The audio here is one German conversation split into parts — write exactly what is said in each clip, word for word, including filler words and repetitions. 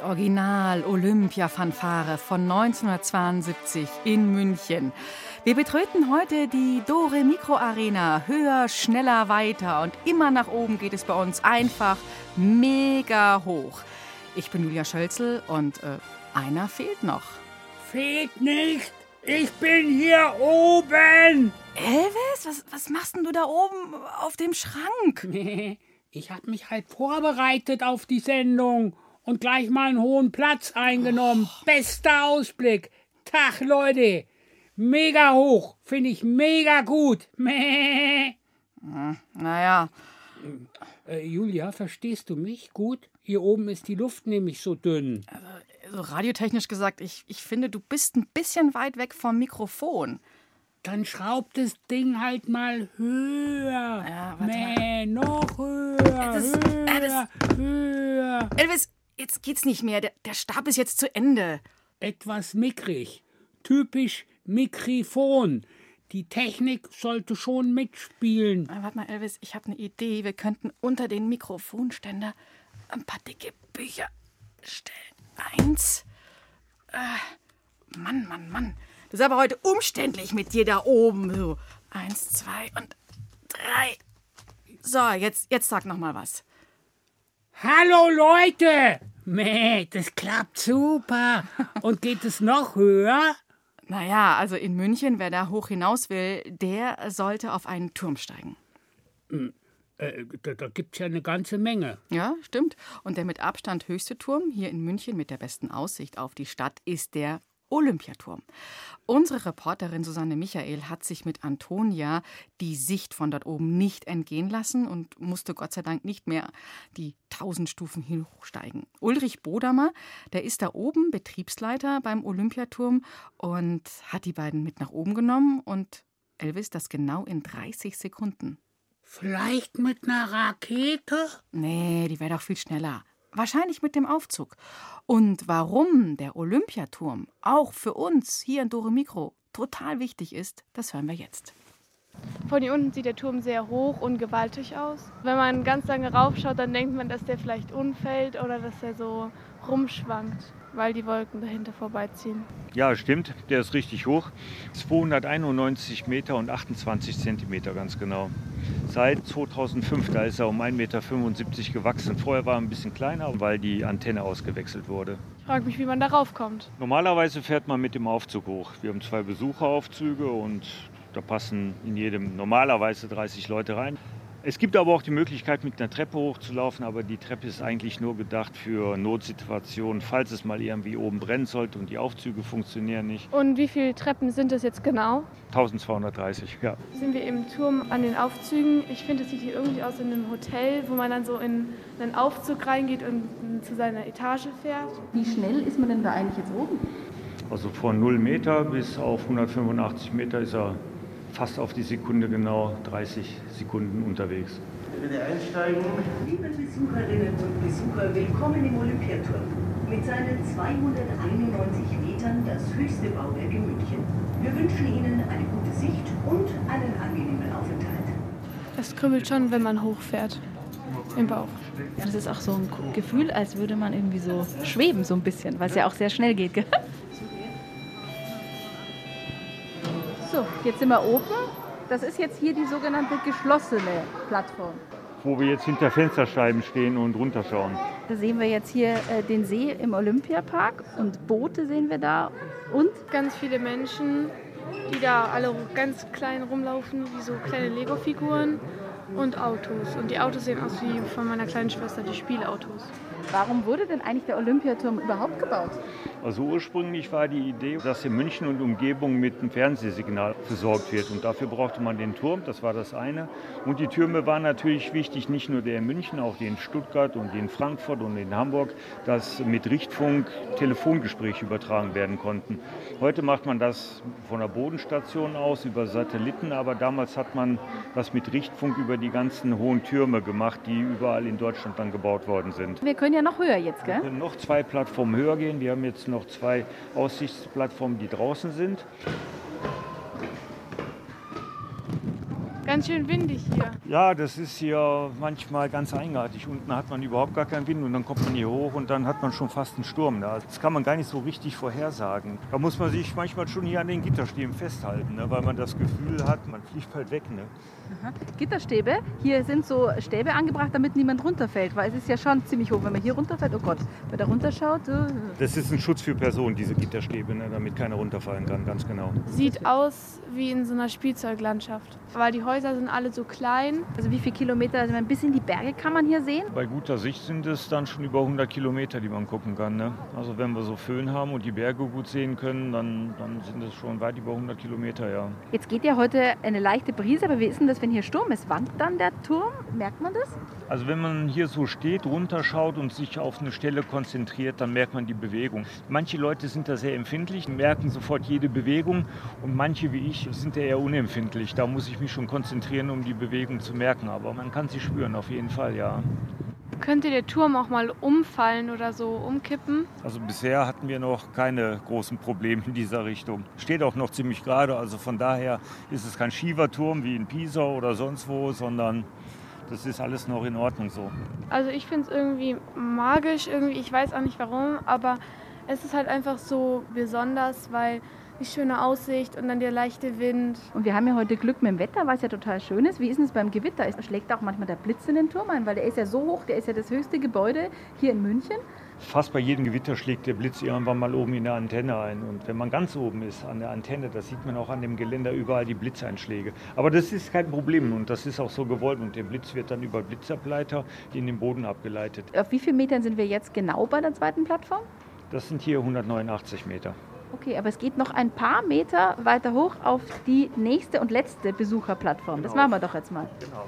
Original-Olympia-Fanfare von neunzehnhundertzweiundsiebzig in München. Wir betreten heute die Dore Mikro Arena. Höher, schneller, weiter und immer nach oben geht es bei uns einfach mega hoch. Ich bin Julia Schölzel und äh, einer fehlt noch. Fehlt nicht! Ich bin hier oben! Elvis, was, was machst denn du da oben auf dem Schrank? Nee, ich hab mich halt vorbereitet auf die Sendung und gleich mal einen hohen Platz eingenommen. Oh. Bester Ausblick. Tag, Leute. Mega hoch. Finde ich mega gut. Mäh. Hm, naja. Äh, Julia, verstehst du mich gut? Hier oben ist die Luft nämlich so dünn. Also, also radiotechnisch gesagt, ich, ich finde, du bist ein bisschen weit weg vom Mikrofon. Dann schraubt das Ding halt mal höher. Ja, warte Mäh, mal. noch höher, Das, höher, äh, das, höher. Elvis, jetzt geht's nicht mehr. Der, der Stab ist jetzt zu Ende. Etwas mickrig. Typisch Mikrofon. Die Technik sollte schon mitspielen. Warte mal, Elvis, ich habe eine Idee. Wir könnten unter den Mikrofonständer ein paar dicke Bücher stellen. Eins. Äh, Mann, Mann, Mann. Das ist aber heute umständlich mit dir da oben. So. Eins, zwei und drei. So, jetzt, jetzt sag noch mal was. Hallo Leute! Mäh, das klappt super. Und geht es noch höher? Naja, also in München, wer da hoch hinaus will, der sollte auf einen Turm steigen. Hm, äh, da da gibt es ja eine ganze Menge. Ja, stimmt. Und der mit Abstand höchste Turm hier in München mit der besten Aussicht auf die Stadt ist der Olympiaturm. Unsere Reporterin Susanne Michael hat sich mit Antonia die Sicht von dort oben nicht entgehen lassen und musste Gott sei Dank nicht mehr die tausend Stufen hochsteigen. Ulrich Bodamer, der ist da oben Betriebsleiter beim Olympiaturm und hat die beiden mit nach oben genommen und Elvis das genau in dreißig Sekunden. Vielleicht mit einer Rakete? Nee, die wäre doch viel schneller. Wahrscheinlich mit dem Aufzug. Und warum der Olympiaturm auch für uns hier in Dore Mikro total wichtig ist, das hören wir jetzt. Von hier unten sieht der Turm sehr hoch und gewaltig aus. Wenn man ganz lange raufschaut, dann denkt man, dass der vielleicht umfällt oder dass er so rumschwankt, weil die Wolken dahinter vorbeiziehen. Ja, stimmt, der ist richtig hoch. zweihunderteinundneunzig Meter und achtundzwanzig Zentimeter ganz genau. Seit zweitausendfünf, da ist er um ein Komma fünfundsiebzig Meter gewachsen. Vorher war er ein bisschen kleiner, weil die Antenne ausgewechselt wurde. Ich frage mich, wie man da raufkommt. Normalerweise fährt man mit dem Aufzug hoch. Wir haben zwei Besucheraufzüge und da passen in jedem normalerweise dreißig Leute rein. Es gibt aber auch die Möglichkeit, mit einer Treppe hochzulaufen, aber die Treppe ist eigentlich nur gedacht für Notsituationen, falls es mal irgendwie oben brennen sollte und die Aufzüge funktionieren nicht. Und wie viele Treppen sind das jetzt genau? eintausendzweihundertdreißig, ja. Sind wir im Turm an den Aufzügen? Ich finde, es sieht hier irgendwie aus in einem Hotel, wo man dann so in einen Aufzug reingeht und zu seiner Etage fährt. Wie schnell ist man denn da eigentlich jetzt oben? Also von null Meter bis auf hundertfünfundachtzig Meter ist er fast auf die Sekunde genau dreißig Sekunden unterwegs. Bitte einsteigen. Liebe Besucherinnen und Besucher, willkommen im Olympiaturm. Mit seinen zweihunderteinundneunzig Metern das höchste Bauwerk in München. Wir wünschen Ihnen eine gute Sicht und einen angenehmen Aufenthalt. Es kribbelt schon, wenn man hochfährt. Im Bauch. Das ist auch so ein Gefühl, als würde man irgendwie so schweben, so ein bisschen, weil es ja auch sehr schnell geht. Gell? So, jetzt sind wir oben. Das ist jetzt hier die sogenannte geschlossene Plattform. Wo wir jetzt hinter Fensterscheiben stehen und runterschauen. Da sehen wir jetzt hier äh, den See im Olympiapark und Boote sehen wir da und ganz viele Menschen, die da alle ganz klein rumlaufen, wie so kleine Lego-Figuren und Autos. Und die Autos sehen aus wie von meiner kleinen Schwester, die Spielautos. Warum wurde denn eigentlich der Olympiaturm überhaupt gebaut? Also ursprünglich war die Idee, dass in München und Umgebung mit einem Fernsehsignal versorgt wird. Und dafür brauchte man den Turm, das war das eine. Und die Türme waren natürlich wichtig, nicht nur der in München, auch die in Stuttgart und die in Frankfurt und in Hamburg, dass mit Richtfunk Telefongespräche übertragen werden konnten. Heute macht man das von der Bodenstation aus, über Satelliten, aber damals hat man das mit Richtfunk über die ganzen hohen Türme gemacht, die überall in Deutschland dann gebaut worden sind. Wir können ja noch höher jetzt, gell? Wir können noch zwei Plattformen höher gehen. Wir haben jetzt noch zwei Aussichtsplattformen, die draußen sind. Ganz schön windig hier. Ja, das ist hier manchmal ganz eigenartig. Unten hat man überhaupt gar keinen Wind und dann kommt man hier hoch und dann hat man schon fast einen Sturm da. Das kann man gar nicht so richtig vorhersagen. Da muss man sich manchmal schon hier an den Gitterstäben festhalten, ne, weil man das Gefühl hat, man fliegt halt weg. Ne? Aha. Gitterstäbe, hier sind so Stäbe angebracht, damit niemand runterfällt, weil es ist ja schon ziemlich hoch. Wenn man hier runterfällt, oh Gott, wer da runterschaut. Uh. Das ist ein Schutz für Personen, diese Gitterstäbe, ne, damit keiner runterfallen kann, ganz genau. Sieht aus wie in so einer Spielzeuglandschaft, weil die Häuser sind alle so klein. Also wie viele Kilometer, also ein bisschen die Berge kann man hier sehen? Bei guter Sicht sind es dann schon über hundert Kilometer, die man gucken kann. Ne? Also wenn wir so Föhn haben und die Berge gut sehen können, dann, dann sind es schon weit über hundert Kilometer, ja. Jetzt geht ja heute eine leichte Brise, aber wie ist denn das, wenn hier Sturm ist? Wankt dann der Turm? Merkt man das? Also wenn man hier so steht, runterschaut und sich auf eine Stelle konzentriert, dann merkt man die Bewegung. Manche Leute sind da sehr empfindlich, merken sofort jede Bewegung und manche wie ich sind da eher unempfindlich. Da muss ich mich schon konzentrieren, um die Bewegung zu merken, aber man kann sie spüren, auf jeden Fall, ja. Könnte der Turm auch mal umfallen oder so umkippen? Also bisher hatten wir noch keine großen Probleme in dieser Richtung. Steht auch noch ziemlich gerade, also von daher ist es kein schiefer Turm wie in Pisa oder sonst wo, sondern das ist alles noch in Ordnung so. Also ich finde es irgendwie magisch, irgendwie, ich weiß auch nicht warum, aber es ist halt einfach so besonders, weil die schöne Aussicht und dann der leichte Wind. Und wir haben ja heute Glück mit dem Wetter, weil es ja total schön ist. Wie ist denn es beim Gewitter? Es schlägt auch manchmal der Blitz in den Turm ein, weil der ist ja so hoch, der ist ja das höchste Gebäude hier in München. Fast bei jedem Gewitter schlägt der Blitz irgendwann mal oben in der Antenne ein. Und wenn man ganz oben ist an der Antenne, das sieht man auch an dem Geländer überall die Blitzeinschläge. Aber das ist kein Problem und das ist auch so gewollt. Und der Blitz wird dann über Blitzableiter in den Boden abgeleitet. Auf wie vielen Metern sind wir jetzt genau bei der zweiten Plattform? Das sind hier hundertneunundachtzig Meter. Okay, aber es geht noch ein paar Meter weiter hoch auf die nächste und letzte Besucherplattform. Genau. Das machen wir doch jetzt mal. Genau.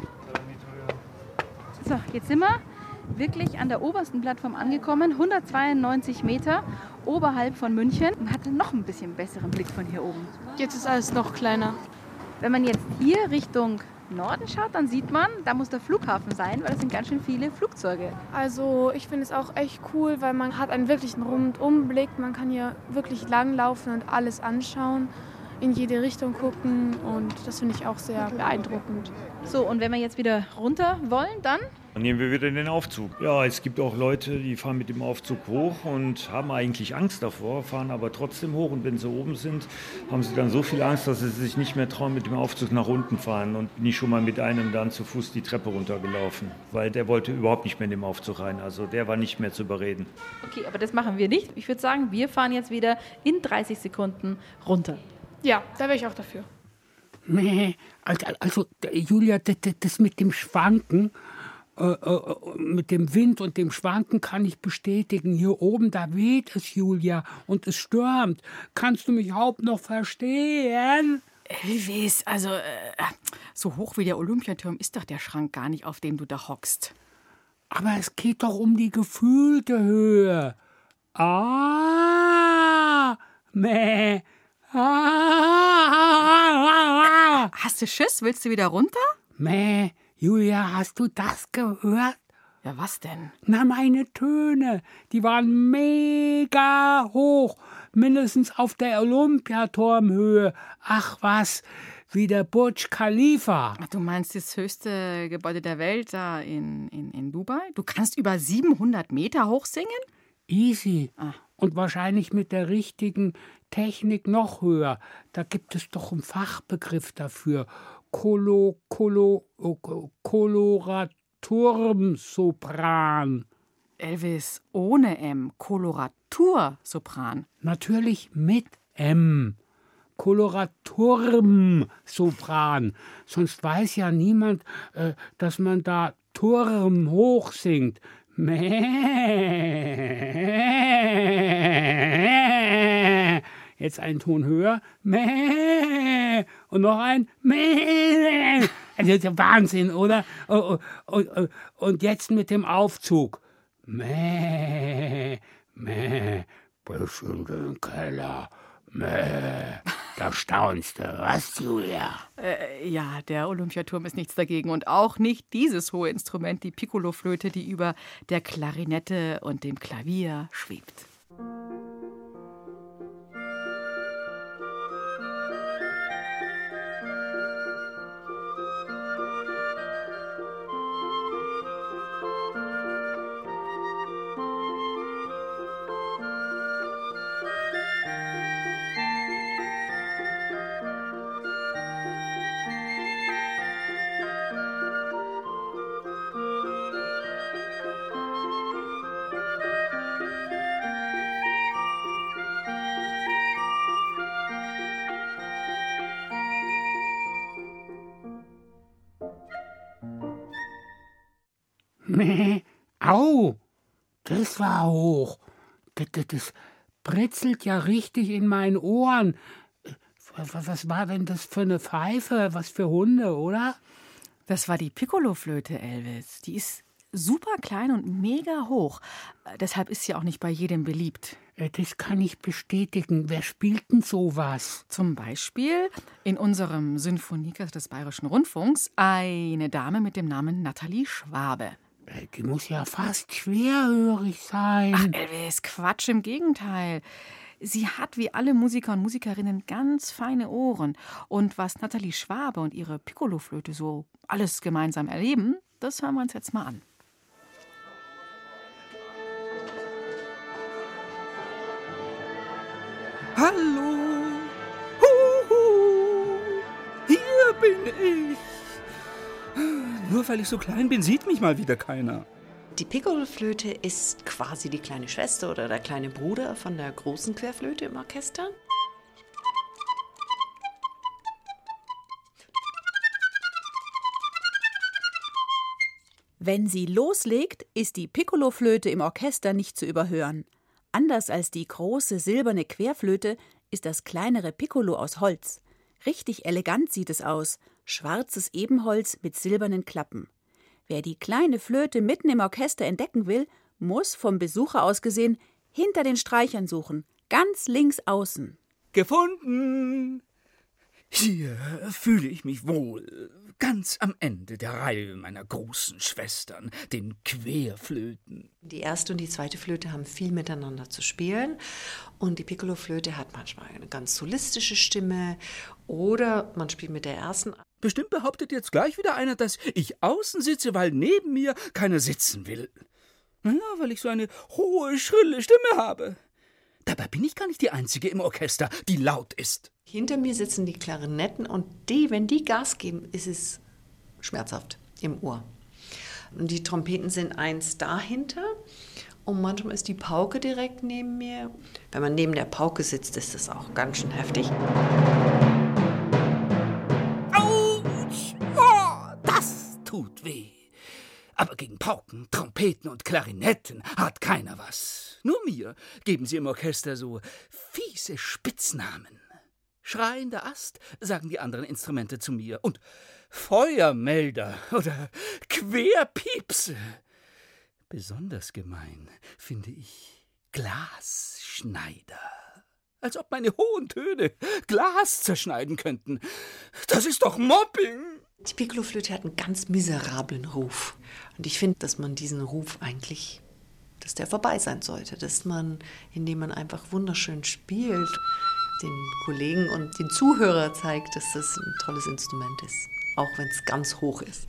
So, jetzt sind wir wirklich an der obersten Plattform angekommen, hundertzweiundneunzig Meter oberhalb von München. Man hatte noch ein bisschen besseren Blick von hier oben. Jetzt ist alles noch kleiner. Wenn man jetzt hier Richtung Norden schaut, dann sieht man, da muss der Flughafen sein, weil das sind ganz schön viele Flugzeuge. Also ich finde es auch echt cool, weil man hat einen wirklichen Rundumblick. Man kann hier wirklich langlaufen und alles anschauen, in jede Richtung gucken und das finde ich auch sehr beeindruckend. So, und wenn wir jetzt wieder runter wollen, dann? Dann nehmen wir wieder den Aufzug. Ja, es gibt auch Leute, die fahren mit dem Aufzug hoch und haben eigentlich Angst davor, fahren aber trotzdem hoch. Und wenn sie oben sind, haben sie dann so viel Angst, dass sie sich nicht mehr trauen, mit dem Aufzug nach unten fahren. Und bin ich schon mal mit einem dann zu Fuß die Treppe runtergelaufen, weil der wollte überhaupt nicht mehr in den Aufzug rein. Also der war nicht mehr zu überreden. Okay, aber das machen wir nicht. Ich würde sagen, wir fahren jetzt wieder in dreißig Sekunden runter. Ja, da wäre ich auch dafür. Nee, also, also Julia, das, das mit dem Schwanken, äh, äh, mit dem Wind und dem Schwanken kann ich bestätigen. Hier oben, da weht es, Julia, und es stürmt. Kannst du mich überhaupt noch verstehen? Elvis, also äh, so hoch wie der Olympiaturm ist doch der Schrank gar nicht, auf dem du da hockst. Aber es geht doch um die gefühlte Höhe. Ah, meh. Ah, Hast du Schiss? Willst du wieder runter? meh, Julia, hast du das gehört? Ja, was denn? Na, meine Töne, die waren mega hoch, mindestens auf der Olympiaturmhöhe. Ach was, wie der Burj Khalifa. Ach, du meinst das höchste Gebäude der Welt da in, in, in Dubai? Du kannst über siebenhundert Meter hoch singen? Easy. Ah. Und wahrscheinlich mit der richtigen Technik noch höher. Da gibt es doch einen Fachbegriff dafür. Kolo, Kolo, Koloraturmsopran. Elvis, ohne M. Koloratursopran. Natürlich mit M. Koloraturmsopran. Sonst weiß ja niemand, äh, dass man da Turm hoch singt. Mäh. Jetzt einen Ton höher. Mäh. Und noch ein Mäh. Also das ist ja Wahnsinn, oder? Und, und, und jetzt mit dem Aufzug. Mäh. Mäh. Bis in den Keller. Mäh. Da staunst du, was, Julia? Äh, ja, der Olympiaturm ist nichts dagegen. Und auch nicht dieses hohe Instrument, die Piccoloflöte, die über der Klarinette und dem Klavier schwebt. Nee, au, das war hoch. Das, das, das britzelt ja richtig in meinen Ohren. Was war denn das für eine Pfeife? Was für Hunde, oder? Das war die Piccoloflöte, Elvis. Die ist super klein und mega hoch. Deshalb ist sie auch nicht bei jedem beliebt. Das kann ich bestätigen. Wer spielt denn sowas? Zum Beispiel in unserem Sinfonieorchester des Bayerischen Rundfunks eine Dame mit dem Namen Nathalie Schwabe. Die muss ja fast schwerhörig sein. Ach, Elvis, Quatsch, im Gegenteil. Sie hat wie alle Musiker und Musikerinnen ganz feine Ohren. Und was Nathalie Schwabe und ihre Piccoloflöte so alles gemeinsam erleben, das hören wir uns jetzt mal an. Hallo, Huhu, hier bin ich. Nur weil ich so klein bin, sieht mich mal wieder keiner. Die Piccoloflöte ist quasi die kleine Schwester oder der kleine Bruder von der großen Querflöte im Orchester. Wenn sie loslegt, ist die Piccoloflöte im Orchester nicht zu überhören. Anders als die große silberne Querflöte ist das kleinere Piccolo aus Holz. Richtig elegant sieht es aus, schwarzes Ebenholz mit silbernen Klappen. Wer die kleine Flöte mitten im Orchester entdecken will, muss, vom Besucher aus gesehen, hinter den Streichern suchen, ganz links außen. Gefunden! Hier fühle ich mich wohl, ganz am Ende der Reihe meiner großen Schwestern, den Querflöten. Die erste und die zweite Flöte haben viel miteinander zu spielen und die Piccoloflöte hat manchmal eine ganz solistische Stimme oder man spielt mit der ersten. Bestimmt behauptet jetzt gleich wieder einer, dass ich außen sitze, weil neben mir keiner sitzen will. Ja, weil ich so eine hohe, schrille Stimme habe. Dabei bin ich gar nicht die Einzige im Orchester, die laut ist. Hinter mir sitzen die Klarinetten und die, wenn die Gas geben, ist es schmerzhaft im Ohr. Und die Trompeten sind eins dahinter und manchmal ist die Pauke direkt neben mir. Wenn man neben der Pauke sitzt, ist das auch ganz schön heftig. Autsch! Oh, das tut weh. Aber gegen Pauken, Trompeten und Klarinetten hat keiner was. Nur mir geben sie im Orchester so fiese Spitznamen. Schreiender Ast, sagen die anderen Instrumente zu mir. Und Feuermelder oder Querpiepse. Besonders gemein finde ich Glasschneider. Als ob meine hohen Töne Glas zerschneiden könnten. Das ist doch Mobbing. Die Piccoloflöte hat einen ganz miserablen Ruf. Und ich finde, dass man diesen Ruf eigentlich, dass der vorbei sein sollte. Dass man, indem man einfach wunderschön spielt, den Kollegen und den Zuhörer zeigt, dass das ein tolles Instrument ist. Auch wenn es ganz hoch ist.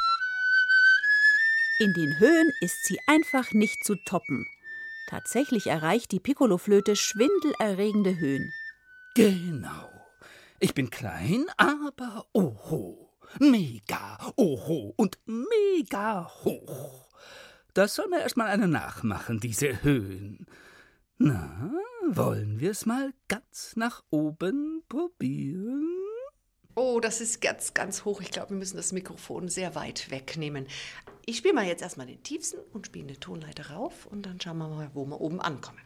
In den Höhen ist sie einfach nicht zu toppen. Tatsächlich erreicht die Piccoloflöte schwindelerregende Höhen. Genau. Ich bin klein, aber oho. Mega oho und mega hoch. Das soll mir erstmal einer nachmachen, diese Höhen. Na, wollen wir es mal ganz nach oben probieren? Oh, das ist ganz, ganz hoch. Ich glaube, wir müssen das Mikrofon sehr weit wegnehmen. Ich spiele mal jetzt erstmal den tiefsten und spiele eine Tonleiter rauf und dann schauen wir mal, wo wir oben ankommen.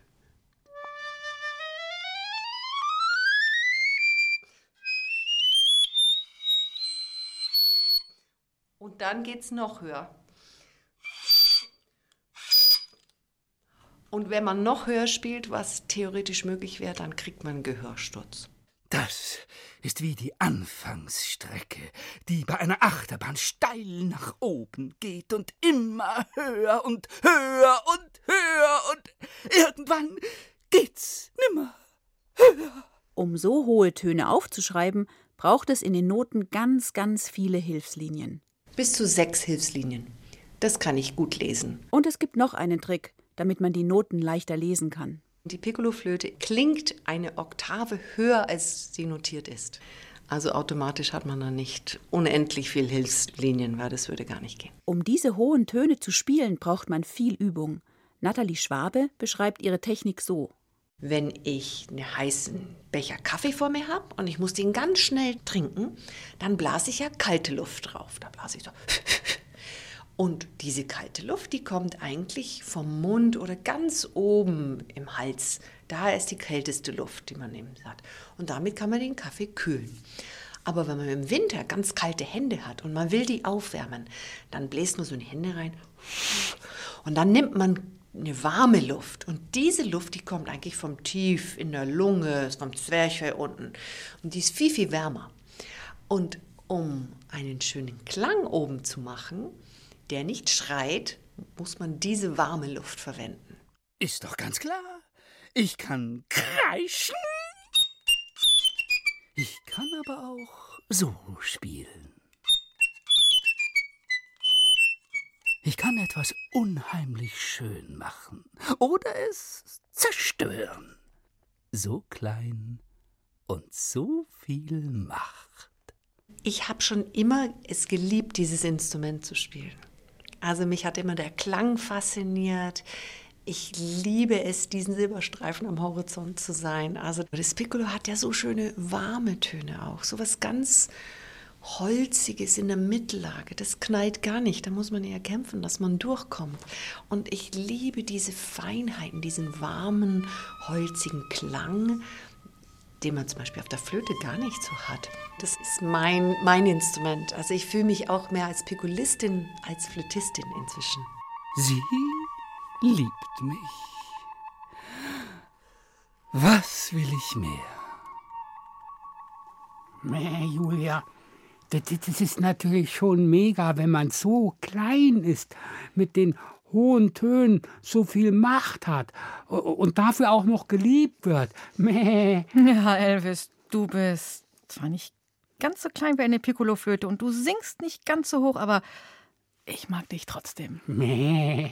Und dann geht's noch höher. Und wenn man noch höher spielt, was theoretisch möglich wäre, dann kriegt man einen Gehörsturz. Das ist wie die Anfangsstrecke, die bei einer Achterbahn steil nach oben geht und immer höher und höher und höher und irgendwann geht's nimmer höher. Um so hohe Töne aufzuschreiben, braucht es in den Noten ganz, ganz viele Hilfslinien. Bis zu sechs Hilfslinien. Das kann ich gut lesen. Und es gibt noch einen Trick, damit man die Noten leichter lesen kann. Die Piccoloflöte klingt eine Oktave höher, als sie notiert ist. Also automatisch hat man dann nicht unendlich viel Hilfslinien, weil das würde gar nicht gehen. Um diese hohen Töne zu spielen, braucht man viel Übung. Nathalie Schwabe beschreibt ihre Technik so. Wenn ich einen heißen Becher Kaffee vor mir habe und ich muss den ganz schnell trinken, dann blase ich ja kalte Luft drauf. Da blase ich so. Und diese kalte Luft, die kommt eigentlich vom Mund oder ganz oben im Hals. Da ist die kälteste Luft, die man hat. Und damit kann man den Kaffee kühlen. Aber wenn man im Winter ganz kalte Hände hat und man will die aufwärmen, dann bläst man so in die Hände rein und dann nimmt man eine warme Luft. Und diese Luft, die kommt eigentlich vom Tief in der Lunge, vom Zwerchfell unten. Und die ist viel, viel wärmer. Und um einen schönen Klang oben zu machen, der nicht schreit, muss man diese warme Luft verwenden. Ist doch ganz klar. Ich kann kreischen. Ich kann aber auch so spielen. Ich kann etwas unheimlich schön machen oder es zerstören. So klein und so viel Macht. Ich habe schon immer es geliebt, dieses Instrument zu spielen. Also mich hat immer der Klang fasziniert. Ich liebe es, diesen Silberstreifen am Horizont zu sein. Also das Piccolo hat ja so schöne warme Töne auch. So was ganz Holziges in der Mittellage. Das knallt gar nicht. Da muss man eher kämpfen, dass man durchkommt. Und ich liebe diese Feinheiten, diesen warmen, holzigen Klang, den man zum Beispiel auf der Flöte gar nicht so hat. Das ist mein, mein Instrument. Also ich fühle mich auch mehr als Piccolistin als Flötistin inzwischen. Sie liebt mich. Was will ich mehr? Mäh, Julia, das, das ist natürlich schon mega, wenn man so klein ist, mit den hohen Tönen so viel Macht hat und dafür auch noch geliebt wird. Mäh. Ja, Elvis, du bist zwar nicht ganz so klein wie eine Piccoloflöte und du singst nicht ganz so hoch, aber ich mag dich trotzdem. Mäh.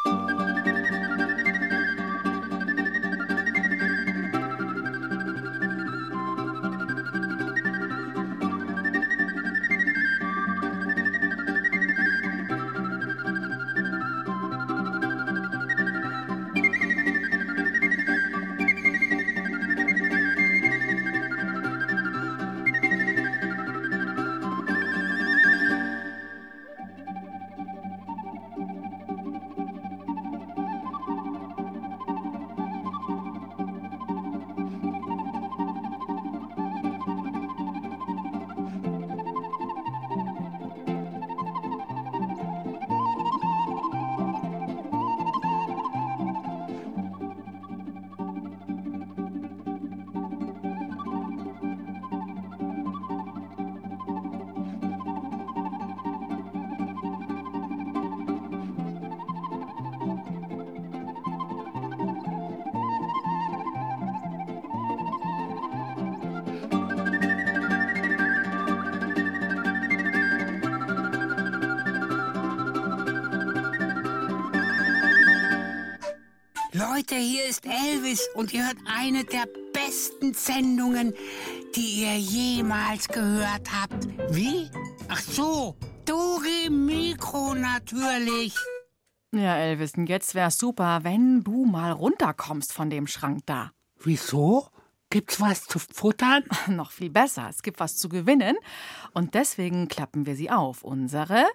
Leute, hier ist Elvis und ihr hört eine der besten Sendungen, die ihr jemals gehört habt. Wie? Ach so, Dore Mikro natürlich. Ja, Elvis, jetzt wär's super, wenn du mal runterkommst von dem Schrank da. Wieso? Gibt's was zu futtern? Noch viel besser, es gibt was zu gewinnen. Und deswegen klappen wir sie auf. Unsere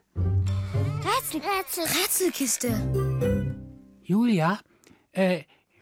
Rätsel, Rätsel, Rätselkiste. Julia, äh,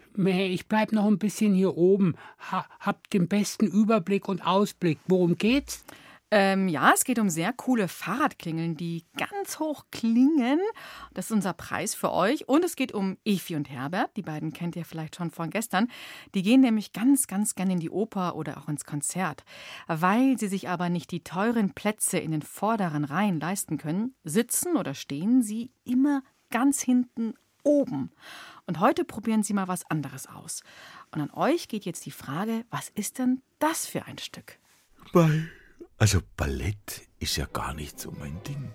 ich bleib noch ein bisschen hier oben. Ha, hab den besten Überblick und Ausblick. Worum geht's? Ähm, ja, es geht um sehr coole Fahrradklingeln, die ganz hoch klingen. Das ist unser Preis für euch. Und es geht um Evi und Herbert. Die beiden kennt ihr vielleicht schon von gestern. Die gehen nämlich ganz, ganz gerne in die Oper oder auch ins Konzert. Weil sie sich aber nicht die teuren Plätze in den vorderen Reihen leisten können, sitzen oder stehen sie immer ganz hinten oben. Und heute probieren sie mal was anderes aus. Und an euch geht jetzt die Frage, was ist denn das für ein Stück? Ball. Also Ballett ist ja gar nicht so mein Ding.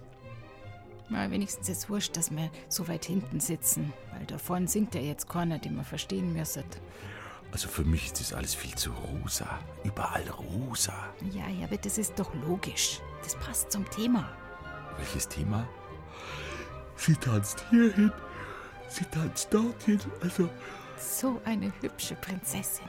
Na, wenigstens ist es wurscht, dass wir so weit hinten sitzen, weil da vorne singt ja jetzt keiner, den wir verstehen müssen. Also für mich ist das alles viel zu rosa. Überall rosa. Ja, ja, aber das ist doch logisch. Das passt zum Thema. Welches Thema? Sie tanzt hierhin, sie tanzt dorthin, also... So eine hübsche Prinzessin.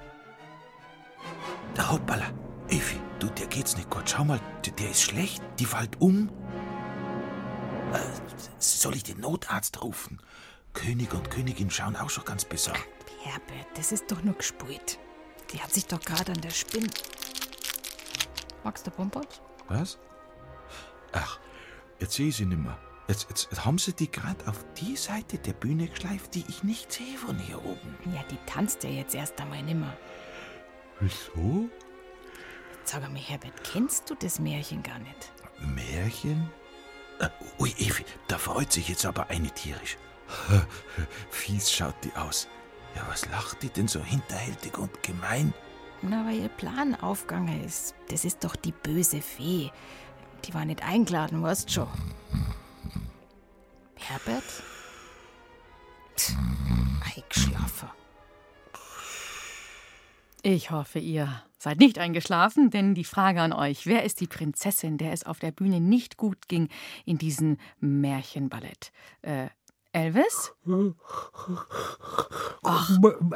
Der Hauptballer. Evi, du, der geht's nicht gut. Schau mal, der, der ist schlecht. Die fällt um. Äh, Soll ich den Notarzt rufen? König und Königin schauen auch schon ganz besorgt. Herbert, das ist doch nur gespielt. Die hat sich doch gerade an der Spinne. Magst du Bonbons? Was? Ach, jetzt sehe ich sie nimmer. Jetzt, jetzt haben sie die gerade auf die Seite der Bühne geschleift, die ich nicht sehe von hier oben. Ja, die tanzt ja jetzt erst einmal nimmer. Wieso? Sag mal, Herbert, kennst du das Märchen gar nicht? Märchen? Äh, ui, Evi, da freut sich jetzt aber eine tierisch. Fies schaut die aus. Ja, was lacht die denn so hinterhältig und gemein? Na, weil ihr Plan aufgegangen ist. Das ist doch die böse Fee. Die war nicht eingeladen, weißt schon. Herbert? Psst, eingeschlafen. Ich hoffe, ihr seid nicht eingeschlafen, denn die Frage an euch, wer ist die Prinzessin, der es auf der Bühne nicht gut ging in diesem Märchenballett? Äh, Elvis? Ach.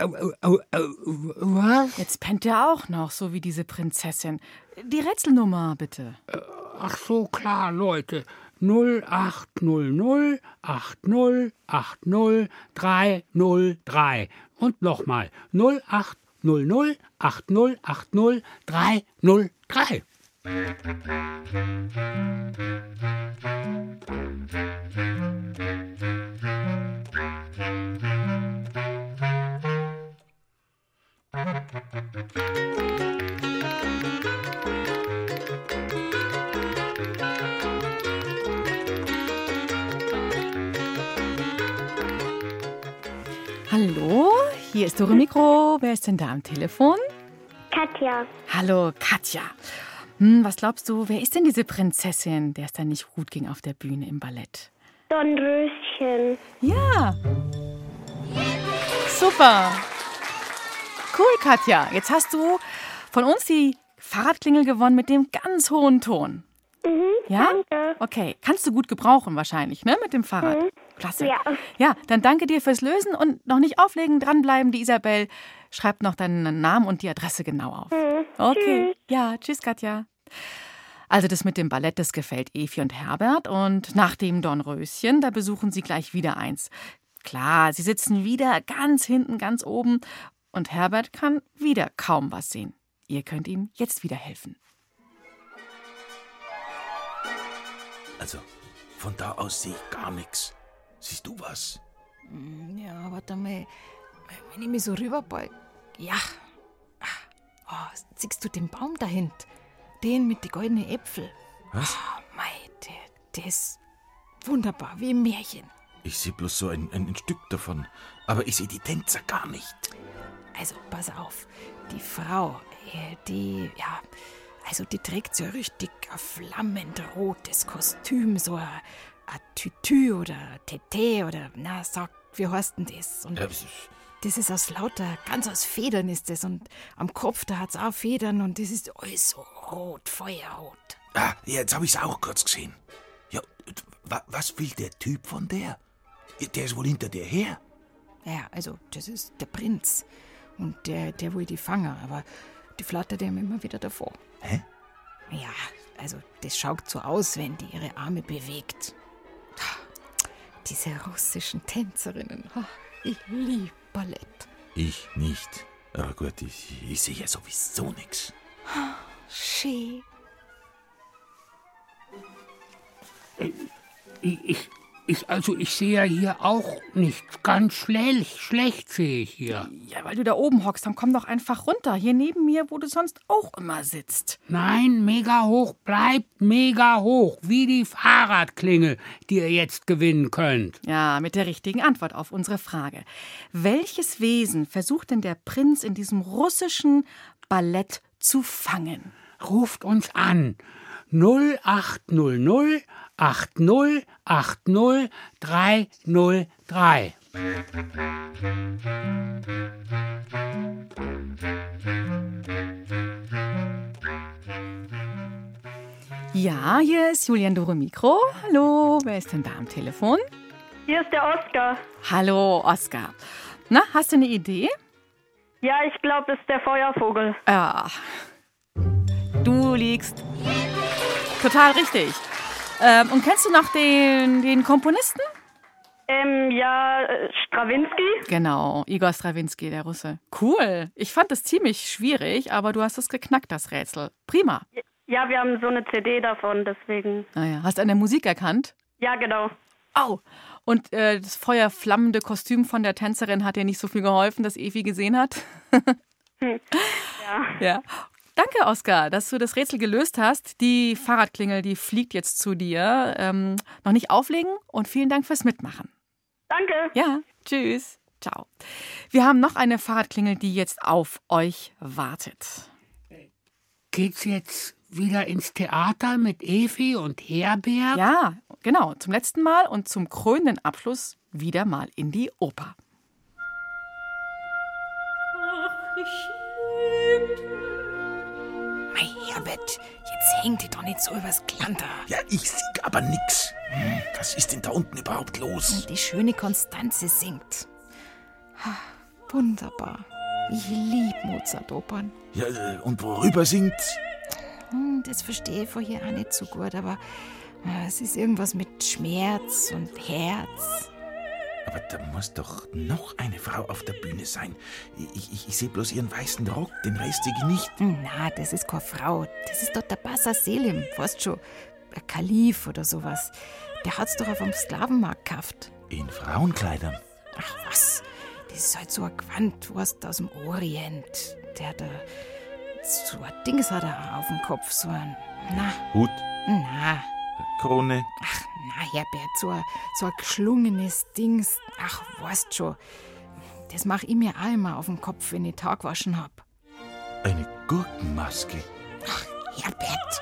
Was? Jetzt pennt er auch noch, so wie diese Prinzessin. Die Rätselnummer, bitte. Ach so, klar, Leute. null acht null null acht null acht null drei null drei. Und nochmal null acht null null acht null acht null drei null drei. Hallo, hier ist Dore Mikro. Wer ist denn da am Telefon? Katja. Hallo, Katja. Hm, was glaubst du, wer ist denn diese Prinzessin, der es dann nicht gut ging auf der Bühne im Ballett? Dornröschen. Ja. Super. Cool, Katja. Jetzt hast du von uns die Fahrradklingel gewonnen mit dem ganz hohen Ton. Mhm, ja? Danke. Okay, kannst du gut gebrauchen wahrscheinlich, ne, mit dem Fahrrad. Mhm. Klasse. Ja. Ja, dann danke dir fürs Lösen und noch nicht auflegen, dranbleiben. Die Isabel schreibt noch deinen Namen und die Adresse genau auf. Mhm. Okay. Tschüss. Ja, tschüss, Katja. Also das mit dem Ballett, das gefällt Evi und Herbert. Und nach dem Dornröschen, da besuchen sie gleich wieder eins. Klar, sie sitzen wieder ganz hinten, ganz oben. Und Herbert kann wieder kaum was sehen. Ihr könnt ihm jetzt wieder helfen. Also, von da aus sehe ich gar nichts. Siehst du was? Ja, warte mal. Wenn ich mich so rüberbeug. Ja. Oh, siehst du den Baum dahinter? Den mit den goldenen Äpfeln. Was? Oh, mei, der, der ist wunderbar, wie im Märchen. Ich sehe bloß so ein, ein, ein Stück davon. Aber ich sehe die Tänzer gar nicht. Also, pass auf. Die Frau, äh, die, ja, also die trägt so richtig ein flammend rotes Kostüm, so ein, ein Tütü oder Tété oder, na, sag, wie heißt denn das? Und Ja, das ist aus lauter, ganz aus Federn ist das. Und am Kopf, da hat's auch Federn und das ist alles so rot, feuerrot. Ah, jetzt habe ich es auch kurz gesehen. Ja, wa, was will der Typ von der? Der ist wohl hinter der her. Ja, also, das ist der Prinz. Und der, der will die fangen, aber die flattert ihm immer wieder davor. Hä? Ja, also, das schaut so aus, wenn die ihre Arme bewegt. Diese russischen Tänzerinnen, ich liebe Ballett. Ich nicht. Aber gut, ich, ich sehe ja sowieso nichts. Schön. Ich, ich, ich, also ich sehe ja hier auch nichts. Ganz schlecht, schlecht sehe ich hier. Ja, weil du da oben hockst, dann komm doch einfach runter. Hier neben mir, wo du sonst auch immer sitzt. Nein, mega hoch bleibt mega hoch. Wie die Fahrradklingel, die ihr jetzt gewinnen könnt. Ja, mit der richtigen Antwort auf unsere Frage. Welches Wesen versucht denn der Prinz in diesem russischen Ballett zu fangen? Ruft uns an. null acht null null acht null acht null drei null drei. Ja, hier ist Julian Dore Mikro. Hallo, wer ist denn da am Telefon? Hier ist der Oskar. Hallo, Oskar. Na, hast du eine Idee? Ja, ich glaube, es ist der Feuervogel. Ja, du liegst total richtig. Ähm, und kennst du noch den, den Komponisten? Ähm, ja, Strawinski. Genau, Igor Strawinski, der Russe. Cool. Ich fand das ziemlich schwierig, aber du hast es geknackt, das Rätsel. Prima. Ja, wir haben so eine C D davon, deswegen. Naja, hast du an der Musik erkannt? Ja, genau. Au! Und äh, das feuerflammende Kostüm von der Tänzerin hat dir nicht so viel geholfen, das Evi gesehen hat? hm. Ja. Ja. Danke, Oskar, dass du das Rätsel gelöst hast. Die Fahrradklingel, die fliegt jetzt zu dir. Ähm, noch nicht auflegen und vielen Dank fürs Mitmachen. Danke. Ja, tschüss. Ciao. Wir haben noch eine Fahrradklingel, die jetzt auf euch wartet. Geht's jetzt wieder ins Theater mit Evi und Herbert? Ja, genau. Zum letzten Mal und zum krönenden Abschluss wieder mal in die Oper. Mei, Herbert, jetzt hängt die doch nicht so übers Klanter. Ja, ich sing aber nix. Hm, was ist denn da unten überhaupt los? Die schöne Konstanze singt. Ha, wunderbar. Ich lieb Mozart-Opern. Ja, und worüber singt? Hm, das verstehe ich vorher auch nicht so gut, aber äh, es ist irgendwas mit Schmerz und Herz. Aber da muss doch noch eine Frau auf der Bühne sein. Ich, ich, ich sehe bloß ihren weißen Rock, den Rest sehe ich nicht. Na, das ist keine Frau. Das ist doch der Bassa Selim, weißt schon. Ein Kalif oder sowas. Der hat's doch auf dem Sklavenmarkt gekauft. In Frauenkleidern? Ach was, das ist halt so ein Gewand, weißt, aus dem Orient. Der hat ein, so ein Dings hat er auf dem Kopf, so ein, na. Hut? Na. Krone? Ach, na, Herbert, so ein, so ein geschlungenes Dings. Ach, weißt schon. Das mach ich mir auch immer auf den Kopf, wenn ich Tag waschen hab. Eine Gurkenmaske? Ach, Herbert.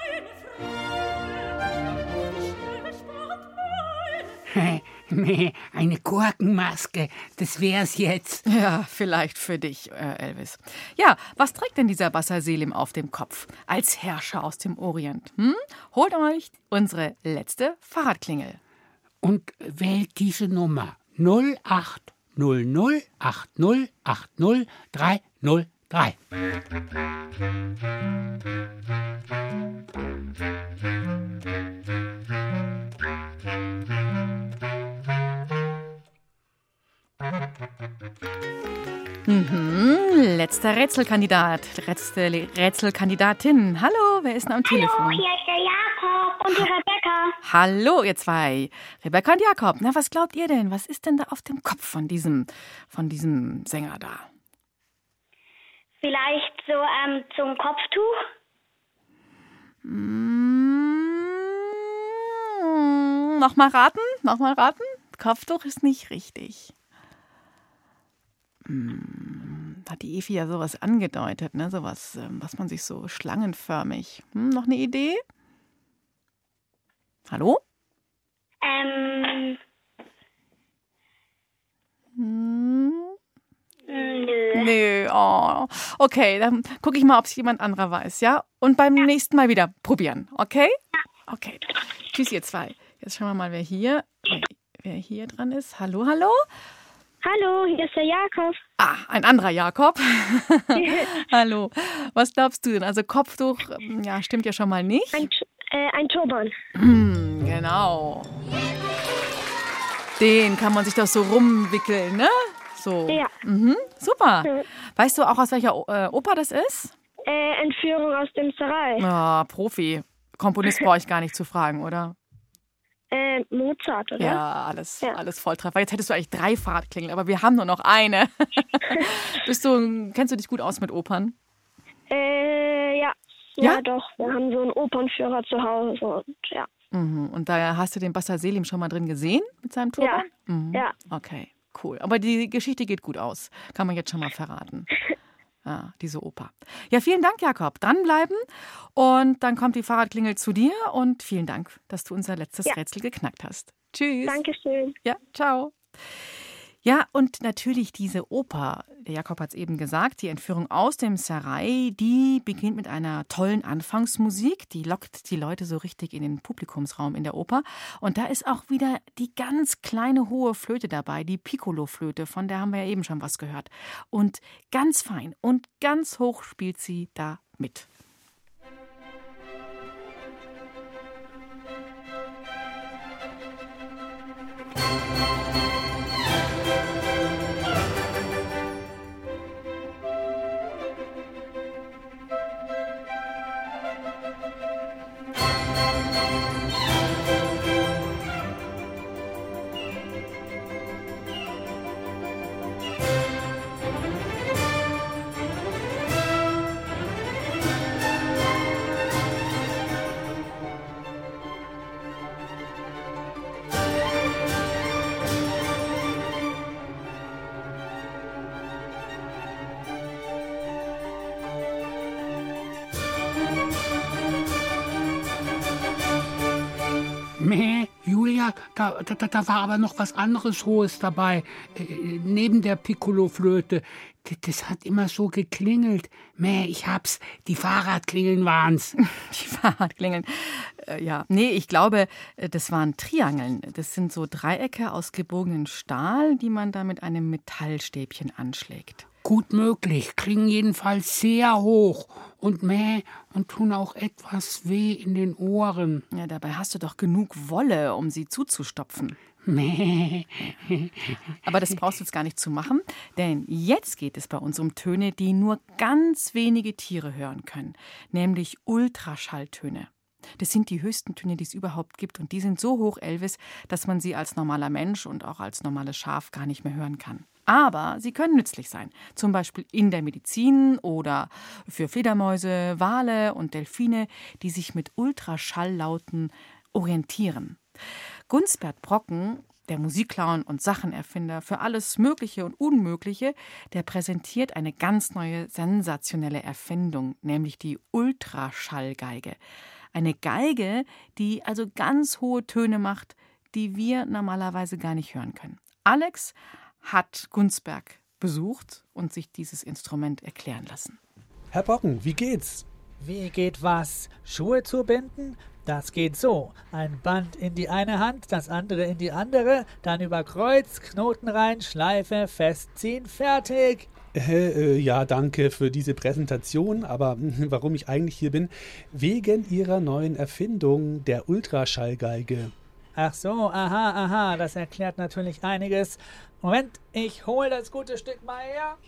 Nee, eine Gurkenmaske, das wär's jetzt. Ja, vielleicht für dich, äh, Elvis. Ja, was trägt denn dieser Bassa Selim auf dem Kopf als Herrscher aus dem Orient? Hm? Holt euch unsere letzte Fahrradklingel. Und wählt diese Nummer null acht null null acht null acht null drei null drei. Mhm, letzter Rätselkandidat, letzte Rätselkandidatin. Hallo, wer ist denn am Hallo, Telefon? hier ist der Jakob und die Rebecca. Hallo, ihr zwei. Rebecca und Jakob. Na, was glaubt ihr denn? Was ist denn da auf dem Kopf von diesem, von diesem Sänger da? Vielleicht so ähm, zum Kopftuch? Mm, Nochmal raten? Nochmal raten? Kopftuch ist nicht richtig. Hm, hat die Evi ja sowas angedeutet, ne? Sowas, was man sich so schlangenförmig. Hm, noch eine Idee? Hallo? Ähm. Hm? Nö. Nö, oh. Okay, dann gucke ich mal, ob es jemand anderer weiß, ja? Und beim ja. nächsten Mal wieder probieren, okay? Ja. Okay. Tschüss, ihr zwei. Jetzt schauen wir mal, wer hier, wer, wer hier dran ist. Hallo, hallo? Hallo, hier ist der Jakob. Ah, ein anderer Jakob. Hallo. Was glaubst du denn? Also Kopftuch, ja, stimmt ja schon mal nicht. Ein, äh, ein Turban. Hm, genau. Den kann man sich doch so rumwickeln, ne? So. Ja. Mhm, super. Mhm. Weißt du auch, aus welcher äh, Oper das ist? Äh, Entführung aus dem Sarai. Ah, Profi. Komponist brauche ich gar nicht zu fragen, oder? Äh, Mozart, oder? Ja, alles, ja. alles Volltreffer. Jetzt hättest du eigentlich drei Fahrradklingeln, aber wir haben nur noch eine. Bist du, kennst du dich gut aus mit Opern? Äh, ja. Ja? Ja, doch. Wir haben so einen Opernführer zu Hause und ja. Mhm. Und da hast du den Bassa Selim schon mal drin gesehen mit seinem Turban? Ja. Mhm. Ja. Okay, cool. Aber die Geschichte geht gut aus. Kann man jetzt schon mal verraten. Ah, diese Oper. Ja, vielen Dank, Jakob. Dranbleiben und dann kommt die Fahrradklingel zu dir und vielen Dank, dass du unser letztes ja. Rätsel geknackt hast. Tschüss. Dankeschön. Ja, ciao. Ja, und natürlich diese Oper, der Jakob hat es eben gesagt, die Entführung aus dem Sarai, die beginnt mit einer tollen Anfangsmusik, die lockt die Leute so richtig in den Publikumsraum in der Oper. Und da ist auch wieder die ganz kleine hohe Flöte dabei, die Piccolo-Flöte, von der haben wir ja eben schon was gehört. Und ganz fein und ganz hoch spielt sie da mit. da, da, da war aber noch was anderes Hohes dabei, äh, neben der Piccoloflöte. Das, das hat immer so geklingelt. Mäh, ich hab's, die Fahrradklingeln waren's. Die Fahrradklingeln, äh, ja. Nee, ich glaube, das waren Triangeln. Das sind so Dreiecke aus gebogenen Stahl, die man da mit einem Metallstäbchen anschlägt. Gut möglich, klingen jedenfalls sehr hoch und mäh und tun auch etwas weh in den Ohren. Ja, dabei hast du doch genug Wolle, um sie zuzustopfen. Mäh. Aber das brauchst du jetzt gar nicht zu machen, denn jetzt geht es bei uns um Töne, die nur ganz wenige Tiere hören können, nämlich Ultraschalltöne. Das sind die höchsten Töne, die es überhaupt gibt, und die sind so hoch, Elvis, dass man sie als normaler Mensch und auch als normales Schaf gar nicht mehr hören kann. Aber sie können nützlich sein, zum Beispiel in der Medizin oder für Fledermäuse, Wale und Delfine, die sich mit Ultraschalllauten orientieren. Gunsbert Brocken, der Musikclown und Sachenerfinder für alles Mögliche und Unmögliche, der präsentiert eine ganz neue, sensationelle Erfindung, nämlich die Ultraschallgeige. Eine Geige, die also ganz hohe Töne macht, die wir normalerweise gar nicht hören können. Alex hat Gunsberg besucht und sich dieses Instrument erklären lassen. Herr Brocken, wie geht's? Wie geht was? Schuhe zu binden? Das geht so. Ein Band in die eine Hand, das andere in die andere, dann über Kreuz, Knoten rein, Schleife, festziehen, fertig. Äh, äh, ja, danke für diese Präsentation, aber warum ich eigentlich hier bin, wegen Ihrer neuen Erfindung, der Ultraschallgeige. Ach so, aha, aha, das erklärt natürlich einiges. Moment, ich hole das gute Stück mal her.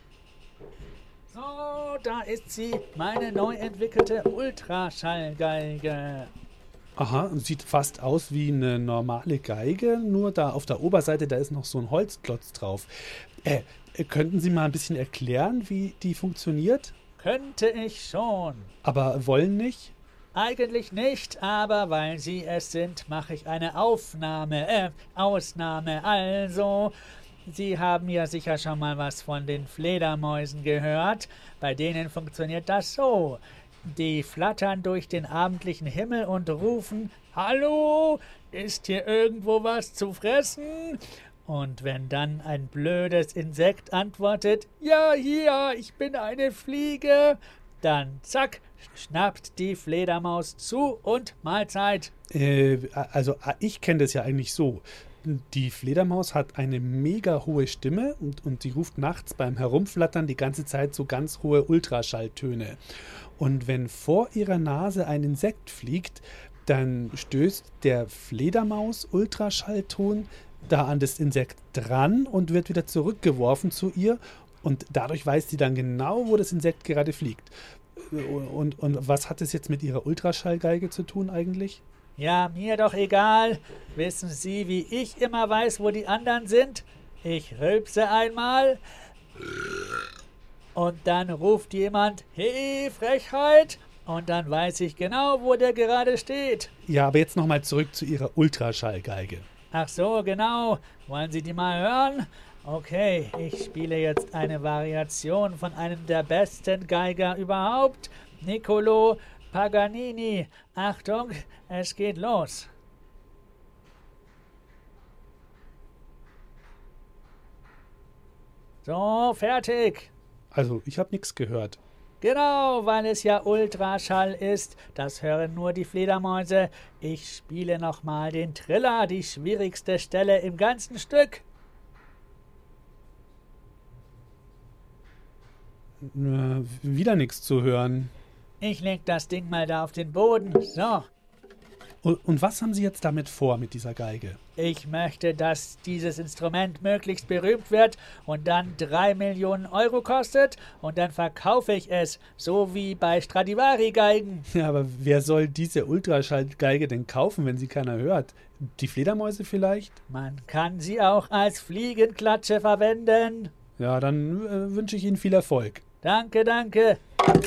So, da ist sie, meine neu entwickelte Ultraschallgeige. Aha, sieht fast aus wie eine normale Geige, nur da auf der Oberseite, da ist noch so ein Holzklotz drauf. Äh, könnten Sie mal ein bisschen erklären, wie die funktioniert? Könnte ich schon. Aber wollen nicht? Eigentlich nicht, aber weil Sie es sind, mache ich eine Aufnahme, äh, Ausnahme. Also, Sie haben ja sicher schon mal was von den Fledermäusen gehört. Bei denen funktioniert das so. Die flattern durch den abendlichen Himmel und rufen, »Hallo, ist hier irgendwo was zu fressen?« Und wenn dann ein blödes Insekt antwortet, »Ja, hier, ich bin eine Fliege«, dann zack, schnappt die Fledermaus zu und Mahlzeit. Äh, also ich kenne das ja eigentlich so. Die Fledermaus hat eine mega hohe Stimme und, und sie ruft nachts beim Herumflattern die ganze Zeit so ganz hohe Ultraschalltöne. Und wenn vor ihrer Nase ein Insekt fliegt, dann stößt der Fledermaus-Ultraschallton da an das Insekt dran und wird wieder zurückgeworfen zu ihr. Und dadurch weiß sie dann genau, wo das Insekt gerade fliegt. Und, und was hat es jetzt mit ihrer Ultraschallgeige zu tun eigentlich? Ja, mir doch egal. Wissen Sie, wie ich immer weiß, wo die anderen sind? Ich rülpse einmal und dann ruft jemand, »Hey, Frechheit!« und dann weiß ich genau, wo der gerade steht. Ja, aber jetzt nochmal zurück zu Ihrer Ultraschallgeige. Ach so, genau. Wollen Sie die mal hören? Okay, ich spiele jetzt eine Variation von einem der besten Geiger überhaupt, Niccolò Paganini. Achtung, es geht los. So, fertig. Also, ich habe nichts gehört. Genau, weil es ja Ultraschall ist. Das hören nur die Fledermäuse. Ich spiele nochmal den Triller, die schwierigste Stelle im ganzen Stück. Äh, wieder nichts zu hören. Ich leg das Ding mal da auf den Boden. So. Und, und was haben Sie jetzt damit vor, mit dieser Geige? Ich möchte, dass dieses Instrument möglichst berühmt wird und dann drei Millionen Euro kostet und dann verkaufe ich es, so wie bei Stradivari-Geigen. Ja, aber wer soll diese Ultraschallgeige denn kaufen, wenn sie keiner hört? Die Fledermäuse vielleicht? Man kann sie auch als Fliegenklatsche verwenden. Ja, dann äh, wünsche ich Ihnen viel Erfolg. Danke, danke.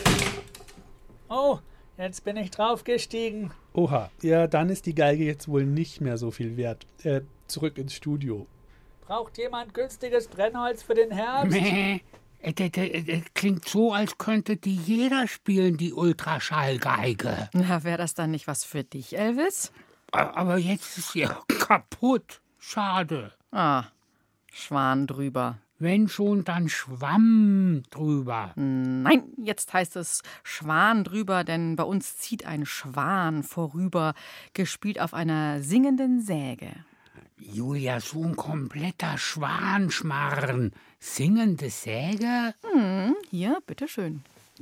Oh, jetzt bin ich draufgestiegen. Oha, ja, dann ist die Geige jetzt wohl nicht mehr so viel wert. Äh, zurück ins Studio. Braucht jemand günstiges Brennholz für den Herbst? Mäh. Das, das, das klingt so, als könnte die jeder spielen, die Ultraschallgeige. Na, wäre das dann nicht was für dich, Elvis? Aber jetzt ist sie kaputt. Schade. Ah, Schwan drüber. Wenn schon, dann Schwamm drüber. Nein, jetzt heißt es Schwan drüber, denn bei uns zieht ein Schwan vorüber, gespielt auf einer singenden Säge. Julia, so ein kompletter Schwanschmarren. Singende Säge? Hm, hier, bitteschön.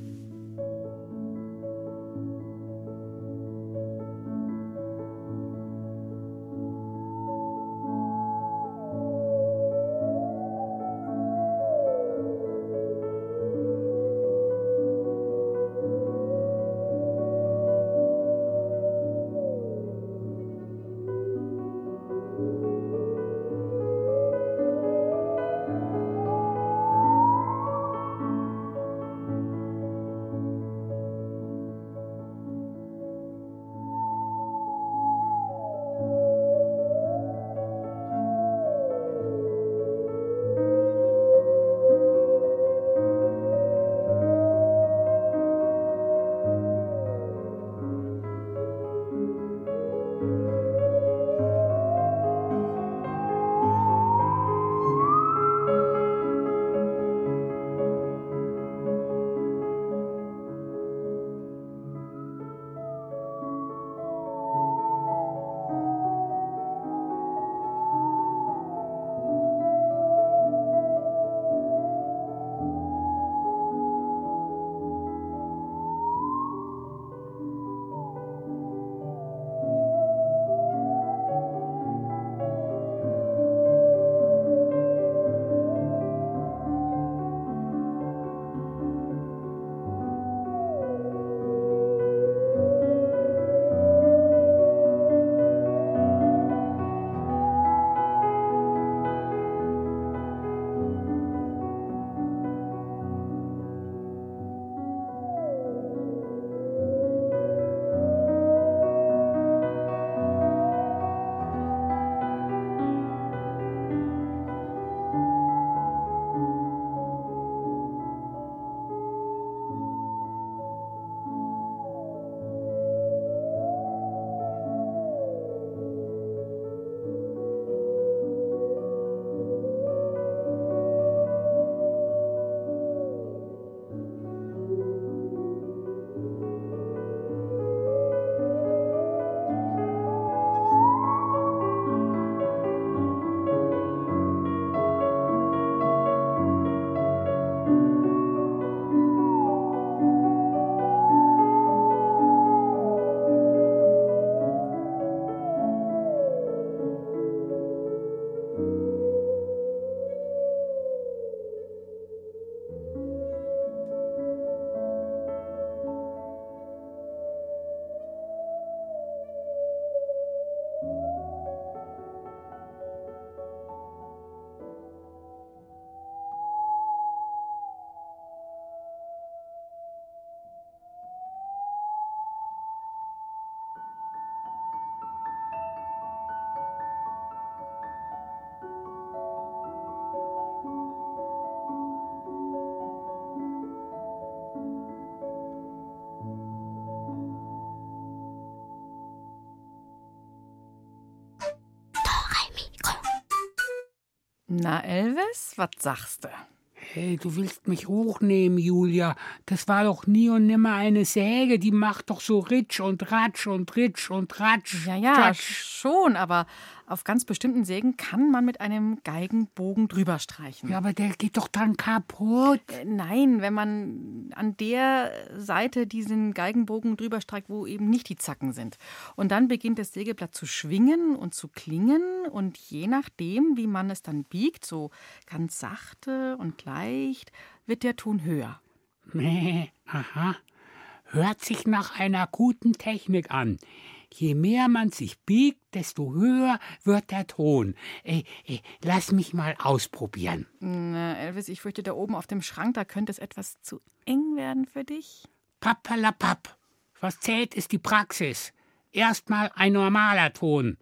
Na, Elvis, was sagst du? Hey, du willst mich hochnehmen, Julia. Das war doch nie und nimmer eine Säge. Die macht doch so Ritsch und Ratsch und Ritsch und Ratsch. Ja, ja, Ratsch. schon, aber auf ganz bestimmten Sägen kann man mit einem Geigenbogen drüber streichen. Ja, aber der geht doch dann kaputt. Äh, nein, wenn man an der Seite diesen Geigenbogen drüber streicht, wo eben nicht die Zacken sind. Und dann beginnt das Sägeblatt zu schwingen und zu klingen. Und je nachdem, wie man es dann biegt, so ganz sachte und leicht, wird der Ton höher. Nee, aha. Hört sich nach einer guten Technik an. Je mehr man sich biegt, desto höher wird der Ton. Ey, ey, lass mich mal ausprobieren. Na, Elvis, ich fürchte, da oben auf dem Schrank, da könnte es etwas zu eng werden für dich. Pappalapapp. Was zählt, ist die Praxis. Erstmal ein normaler Ton.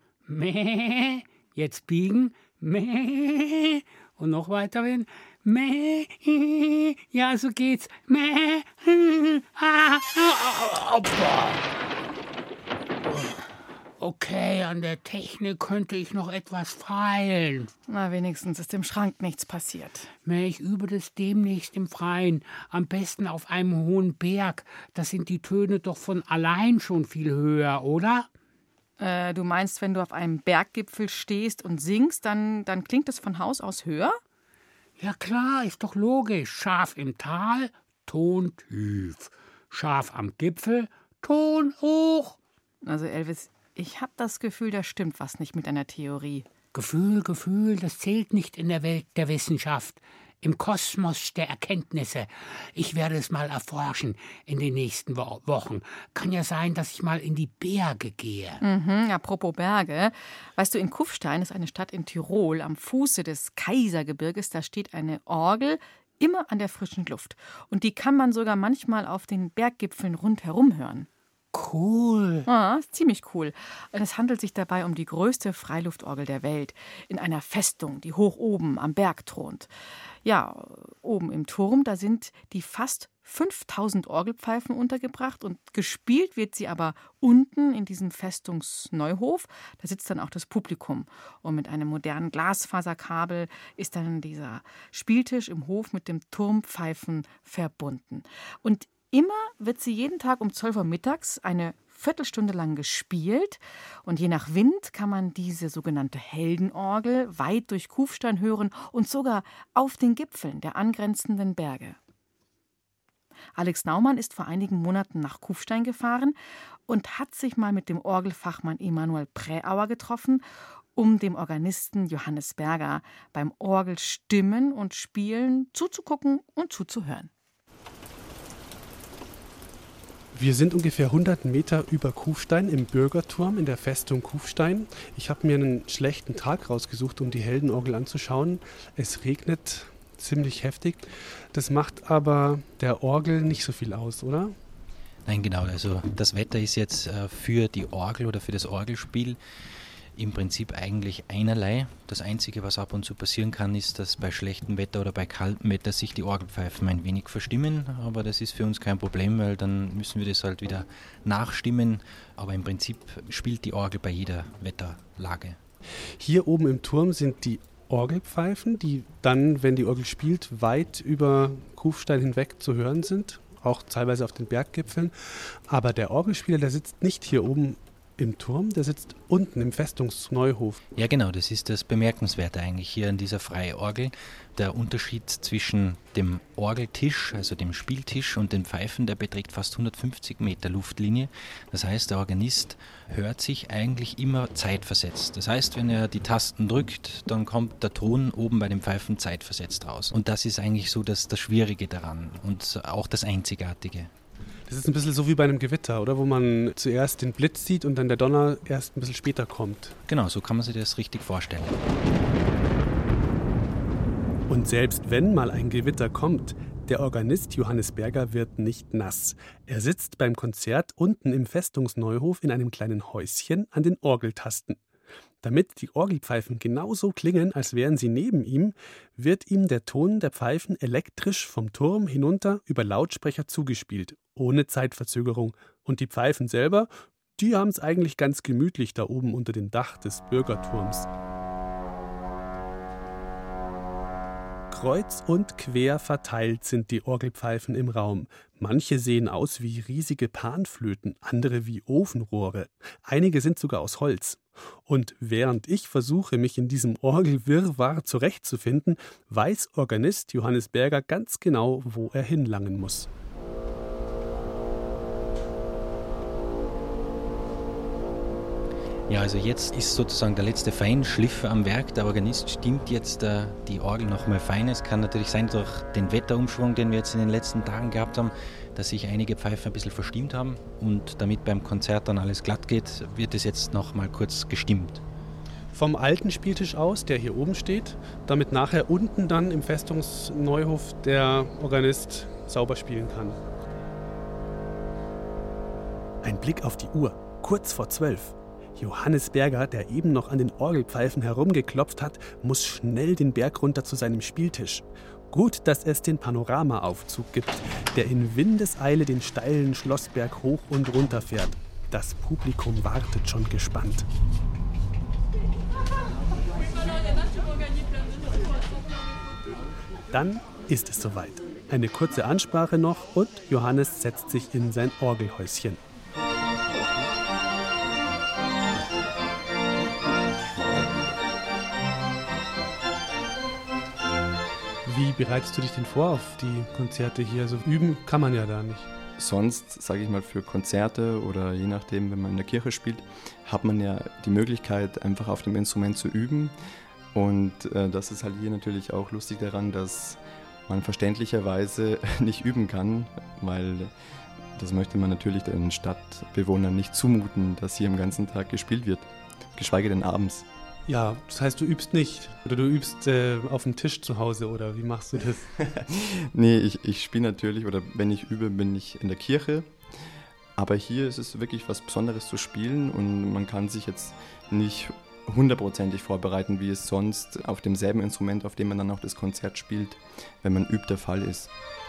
Meh. Jetzt biegen. Meh. Und noch weiter hin. Meh. Ja, so geht's. Meh. Ah. Okay, an der Technik könnte ich noch etwas feilen. Na, wenigstens ist im Schrank nichts passiert. Ich übe das demnächst im Freien. Am besten auf einem hohen Berg. Da sind die Töne doch von allein schon viel höher, oder? Äh, du meinst, wenn du auf einem Berggipfel stehst und singst, dann, dann klingt es von Haus aus höher? Ja klar, ist doch logisch. Scharf im Tal, Ton tief. Scharf am Gipfel, Ton hoch. Also Elvis, ich habe das Gefühl, da stimmt was nicht mit deiner Theorie. Gefühl, Gefühl, das zählt nicht in der Welt der Wissenschaft. Im Kosmos der Erkenntnisse. Ich werde es mal erforschen in den nächsten Wo- Wochen. Kann ja sein, dass ich mal in die Berge gehe. Mhm, apropos Berge. Weißt du, in Kufstein ist eine Stadt in Tirol am Fuße des Kaisergebirges. Da steht eine Orgel, immer an der frischen Luft. Und die kann man sogar manchmal auf den Berggipfeln rundherum hören. Cool. Ah, ziemlich cool. Es handelt sich dabei um die größte Freiluftorgel der Welt. In einer Festung, die hoch oben am Berg thront. Ja, oben im Turm, da sind die fast fünftausend Orgelpfeifen untergebracht und gespielt wird sie aber unten in diesem Festungsneuhof. Da sitzt dann auch das Publikum. Und mit einem modernen Glasfaserkabel ist dann dieser Spieltisch im Hof mit dem Turmpfeifen verbunden. Und immer wird sie jeden Tag um zwölf Uhr mittags eine Viertelstunde lang gespielt. Und je nach Wind kann man diese sogenannte Heldenorgel weit durch Kufstein hören und sogar auf den Gipfeln der angrenzenden Berge. Alex Naumann ist vor einigen Monaten nach Kufstein gefahren und hat sich mal mit dem Orgelfachmann Emanuel Präauer getroffen, um dem Organisten Johannes Berger beim Orgelstimmen und Spielen zuzugucken und zuzuhören. Wir sind ungefähr hundert Meter über Kufstein im Bürgerturm in der Festung Kufstein. Ich habe mir einen schlechten Tag rausgesucht, um die Heldenorgel anzuschauen. Es regnet ziemlich heftig. Das macht aber der Orgel nicht so viel aus, oder? Nein, genau. Also das Wetter ist jetzt äh, für die Orgel oder für das Orgelspiel im Prinzip eigentlich einerlei. Das Einzige, was ab und zu passieren kann, ist, dass bei schlechtem Wetter oder bei kaltem Wetter sich die Orgelpfeifen ein wenig verstimmen. Aber das ist für uns kein Problem, weil dann müssen wir das halt wieder nachstimmen. Aber im Prinzip spielt die Orgel bei jeder Wetterlage. Hier oben im Turm sind die Orgelpfeifen, die dann, wenn die Orgel spielt, weit über Kufstein hinweg zu hören sind. Auch teilweise auf den Berggipfeln. Aber der Orgelspieler, der sitzt nicht hier oben im Turm, der sitzt unten im Festungsneuhof. Ja genau, das ist das Bemerkenswerte eigentlich hier an dieser Freiorgel. Der Unterschied zwischen dem Orgeltisch, also dem Spieltisch und den Pfeifen, der beträgt fast hundertfünfzig Meter Luftlinie. Das heißt, der Organist hört sich eigentlich immer zeitversetzt. Das heißt, wenn er die Tasten drückt, dann kommt der Ton oben bei den Pfeifen zeitversetzt raus. Und das ist eigentlich so das, das Schwierige daran und auch das Einzigartige. Das ist ein bisschen so wie bei einem Gewitter, oder? Wo man zuerst den Blitz sieht und dann der Donner erst ein bisschen später kommt. Genau, so kann man sich das richtig vorstellen. Und selbst wenn mal ein Gewitter kommt, der Organist Johannes Berger wird nicht nass. Er sitzt beim Konzert unten im Festungsneuhof in einem kleinen Häuschen an den Orgeltasten. Damit die Orgelpfeifen genauso klingen, als wären sie neben ihm, wird ihm der Ton der Pfeifen elektrisch vom Turm hinunter über Lautsprecher zugespielt, ohne Zeitverzögerung. Und die Pfeifen selber, die haben es eigentlich ganz gemütlich da oben unter dem Dach des Bürgerturms. Kreuz und quer verteilt sind die Orgelpfeifen im Raum. Manche sehen aus wie riesige Panflöten, andere wie Ofenrohre. Einige sind sogar aus Holz. Und während ich versuche, mich in diesem Orgelwirrwarr zurechtzufinden, weiß Organist Johannes Berger ganz genau, wo er hinlangen muss. Ja, also jetzt ist sozusagen der letzte Feinschliff am Werk. Der Organist stimmt jetzt äh, die Orgel noch mal fein. Es kann natürlich sein, durch den Wetterumschwung, den wir jetzt in den letzten Tagen gehabt haben, dass sich einige Pfeifen ein bisschen verstimmt haben. Und damit beim Konzert dann alles glatt geht, wird es jetzt noch mal kurz gestimmt. Vom alten Spieltisch aus, der hier oben steht, damit nachher unten dann im Festungsneuhof der Organist sauber spielen kann. Ein Blick auf die Uhr, kurz vor zwölf. Johannes Berger, der eben noch an den Orgelpfeifen herumgeklopft hat, muss schnell den Berg runter zu seinem Spieltisch. Gut, dass es den Panoramaaufzug gibt, der in Windeseile den steilen Schlossberg hoch und runter fährt. Das Publikum wartet schon gespannt. Dann ist es soweit. Eine kurze Ansprache noch und Johannes setzt sich in sein Orgelhäuschen. Wie bereitest du dich denn vor auf die Konzerte hier? So üben kann man ja da nicht. Sonst, sage ich mal, für Konzerte oder je nachdem, wenn man in der Kirche spielt, hat man ja die Möglichkeit, einfach auf dem Instrument zu üben. Und äh, das ist halt hier natürlich auch lustig daran, dass man verständlicherweise nicht üben kann, weil das möchte man natürlich den Stadtbewohnern nicht zumuten, dass hier am ganzen Tag gespielt wird, geschweige denn abends. Ja, das heißt, du übst nicht oder du übst äh, auf dem Tisch zu Hause oder wie machst du das? Nee, ich, ich spiele natürlich oder wenn ich übe, bin ich in der Kirche. Aber hier ist es wirklich was Besonderes zu spielen und man kann sich jetzt nicht hundertprozentig vorbereiten, wie es sonst auf demselben Instrument, auf dem man dann auch das Konzert spielt, wenn man übt, der Fall ist.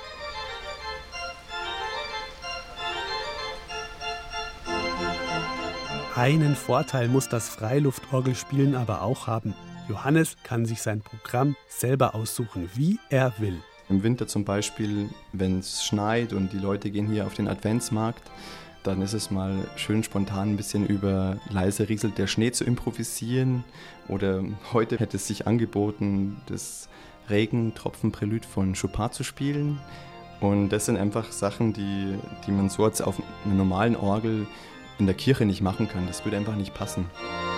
Einen Vorteil muss das Freiluftorgelspielen aber auch haben. Johannes kann sich sein Programm selber aussuchen, wie er will. Im Winter zum Beispiel, wenn es schneit und die Leute gehen hier auf den Adventsmarkt, dann ist es mal schön spontan ein bisschen über leise rieselt der Schnee zu improvisieren. Oder heute hätte es sich angeboten, das Regentropfen-Prälude von Chopin zu spielen. Und das sind einfach Sachen, die, die man so jetzt auf einer normalen Orgel in der Kirche nicht machen kann. Das würde einfach nicht passen.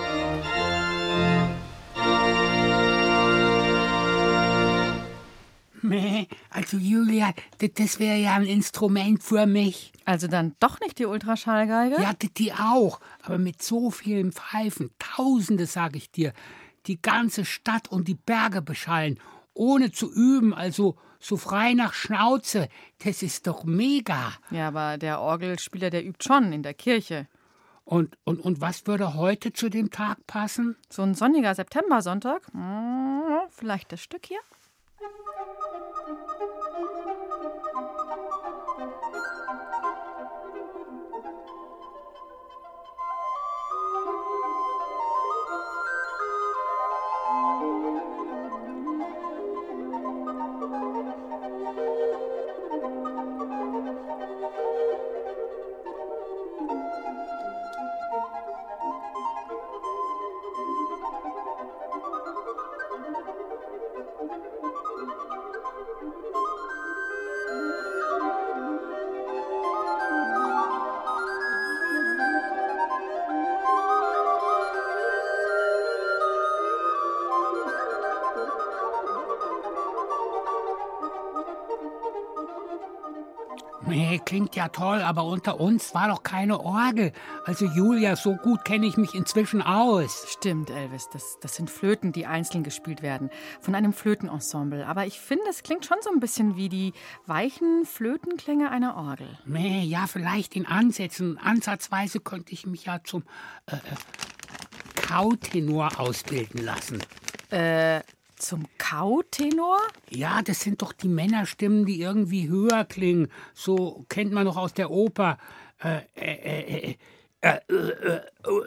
Also Julia, das wäre ja ein Instrument für mich. Also dann doch nicht die Ultraschallgeige? Ja, die auch. Aber mit so vielen Pfeifen, Tausende, sag ich dir, die ganze Stadt und die Berge beschallen, ohne zu üben, also so frei nach Schnauze. Das ist doch mega. Ja, aber der Orgelspieler, der übt schon in der Kirche. Und, und, und was würde heute zu dem Tag passen? So ein sonniger Septembersonntag? Hm, vielleicht das Stück hier? Nee, klingt ja toll, aber unter uns war doch keine Orgel. Also Julia, so gut kenne ich mich inzwischen aus. Stimmt, Elvis, das, das sind Flöten, die einzeln gespielt werden, von einem Flötenensemble. Aber ich finde, es klingt schon so ein bisschen wie die weichen Flötenklänge einer Orgel. Nee, ja, vielleicht in Ansätzen. Ansatzweise könnte ich mich ja zum äh, Kautenor ausbilden lassen. Äh... Zum Kautenor? Ja, das sind doch die Männerstimmen, die irgendwie höher klingen. So kennt man doch aus der Oper. Äh, äh, äh, äh, äh,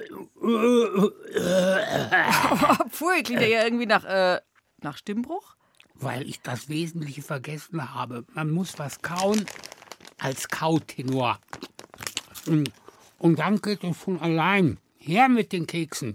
Pfui, klingt ja irgendwie nach, äh, nach Stimmbruch? Weil ich das Wesentliche vergessen habe. Man muss was kauen als Kautenor. Und dann geht es von allein. Her mit den Keksen.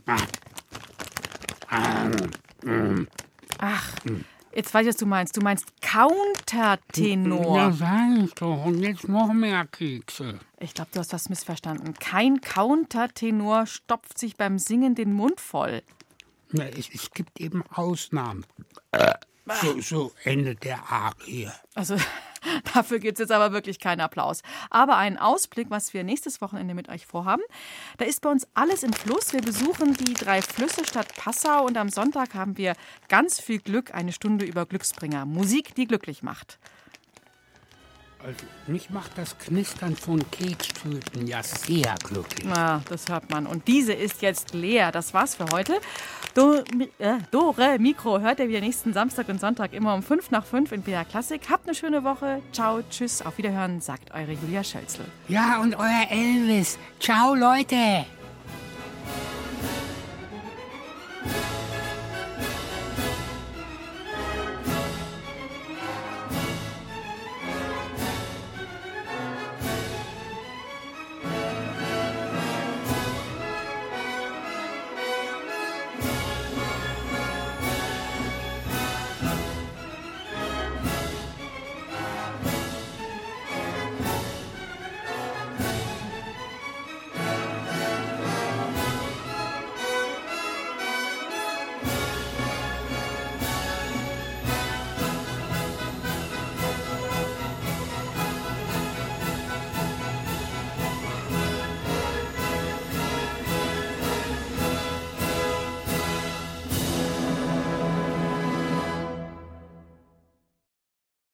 Ach, jetzt weiß ich, was du meinst. Du meinst Countertenor. Ja, sag ich doch. Und jetzt noch mehr Kekse. Ich glaube, du hast was missverstanden. Kein Countertenor stopft sich beim Singen den Mund voll. Ja, es, es gibt eben Ausnahmen. So, so endet der Arie. Also, dafür gibt es jetzt aber wirklich keinen Applaus. Aber einen Ausblick, was wir nächstes Wochenende mit euch vorhaben. Da ist bei uns alles im Fluss. Wir besuchen die drei Flüsse Stadt Passau und am Sonntag haben wir ganz viel Glück, eine Stunde über Glücksbringer. Musik, die glücklich macht. Also, mich macht das Knistern von Kekstüten ja sehr glücklich. Na, das hört man. Und diese ist jetzt leer. Das war's für heute. Do, äh, Dore Mikro hört ihr wieder nächsten Samstag und Sonntag immer um fünf nach fünf in B R Klassik. Habt eine schöne Woche. Ciao, tschüss, auf Wiederhören, sagt eure Julia Schölzl. Ja, und euer Elvis. Ciao, Leute.